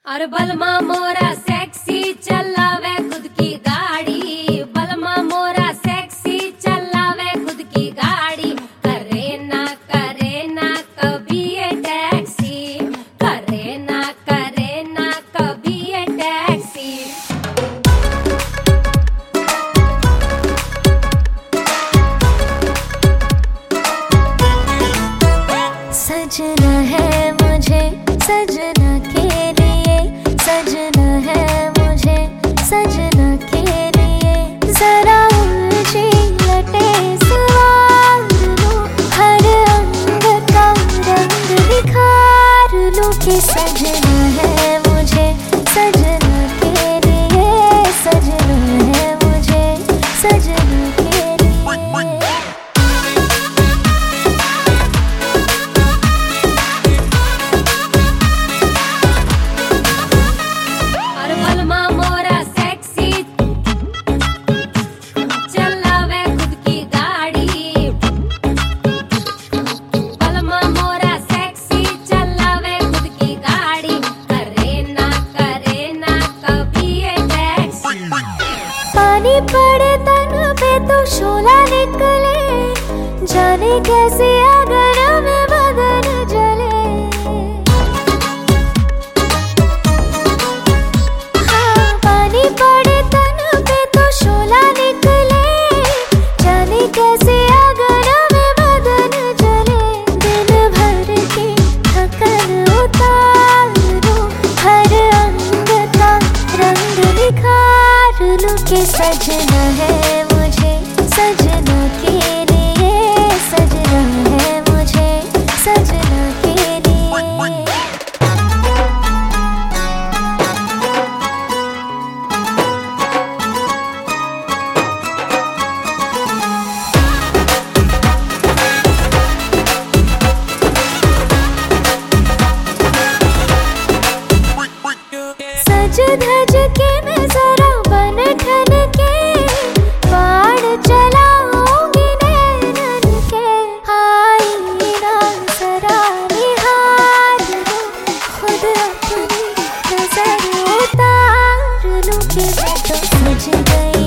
और बलमा मोरा सेक्सी चलावे खुद की गाड़ी, बलमा मोरा सेक्सी चलावे खुद की गाड़ी। करे ना कभी ये टैक्सी, करे ना कभी ये टैक्सी। सजना है मुझे सजना के लिए, सजना है मुझे सजना के लिए। जरा उलझी लटे सवार लूं, हर अंग का रंग निखार लूं कि सजना है मुझे सजना के लिए, सजना है मुझे सजना के लिए। पानी पड़े तन पे तो शोला निकले, जाने कैसे अगर में बदन जले। हाँ, पानी पड़े तन पे तो शोला निकले, जाने कैसे अगर में बदन जले। दिन भर की थकन उतारो, हर अंग का रंग निखार लूं कि सजना है मुझे सजना के लिए, सजना है मुझे सजना के लिए। सज धज के मैं जरा बन ठन के, बाण चलाऊंगी नैनन के। आईना जरा निहार लूं, खुद अपनी नजर उतार लूं कि मैं तो सज गई।